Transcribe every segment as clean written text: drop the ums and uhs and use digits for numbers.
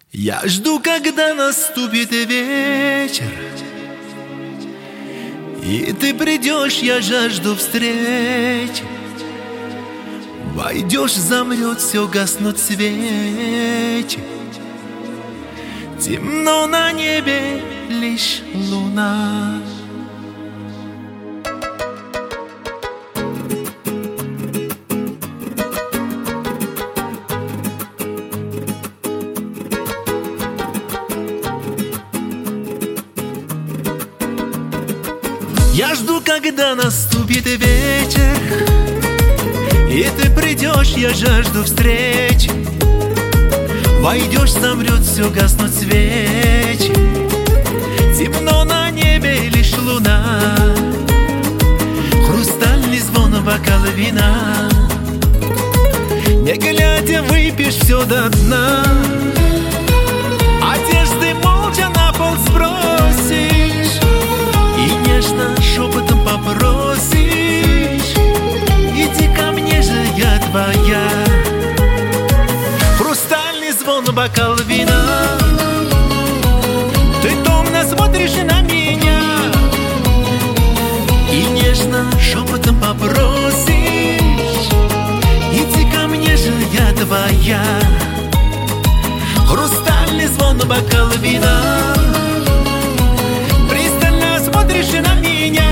Я жду, когда наступит вечер, и ты придешь, я жажду встречи. Войдешь, замрет, все, гаснут свечи. Темно на небе, лишь луна. Я жду, когда наступит вечер, и ты придешь, я жажду встречи. Войдешь, замрет, все, гаснут свечи. Темно на небе, лишь луна. Хрустальный звон, бокал вина. Не глядя, выпьешь все до дна. Одежды молча на пол сбросишь и нежно шепотом попросишь: иди ко мне же, я твоя. Хрустальный звон, бокал вина. Ты томно смотришь на меня и нежно шепотом попросишь: иди ко мне же, я твоя. Хрустальный звон, бокал вина. Пристально смотришь на меня,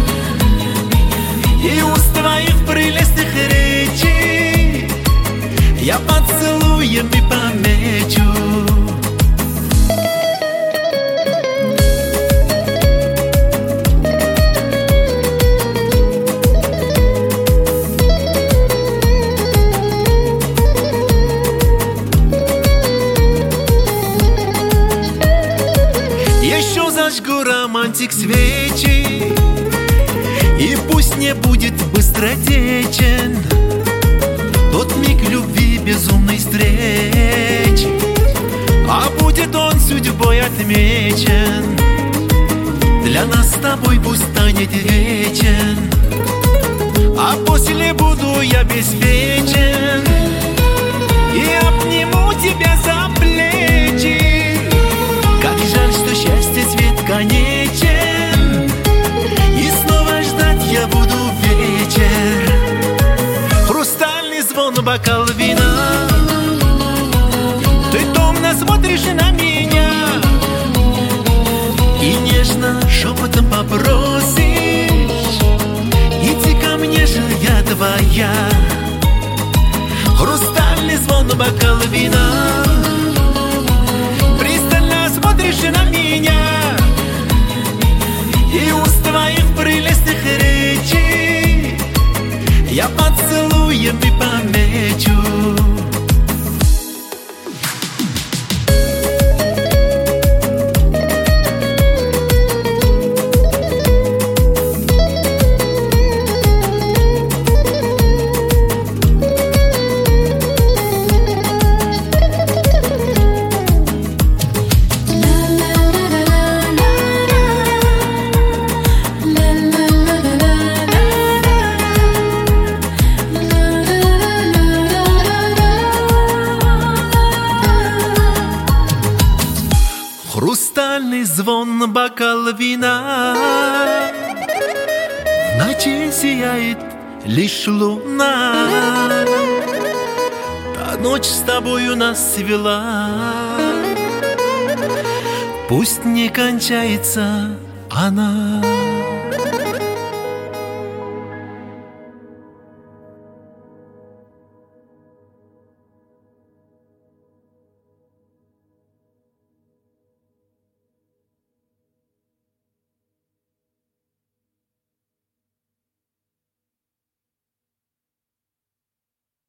и уст твоих прелестных речей я поцелуем и помечу. Еще зажгу, романтик, свечи, и пусть не будет быстротечен тот миг любви, безумной встречи, а будет он судьбой отмечен. Для нас с тобой пусть станет вечен, а после буду я обеспечен и обниму тебя за плечи. Как жаль, что счастье цвет конечен, и снова ждать я буду вечер. Хрустальный звон, бокал вина. Ты томно смотришь на меня и нежно шепотом попросишь: иди ко мне же, я твоя. Хрустальный звон, бокал вина. Пристально смотришь на меня, и уст твоих прелестных речей я поцелуем и помечу. Хрустальный звон, бокал вина. В ночи сияет лишь луна. Та ночь с тобою нас свела, пусть не кончается она.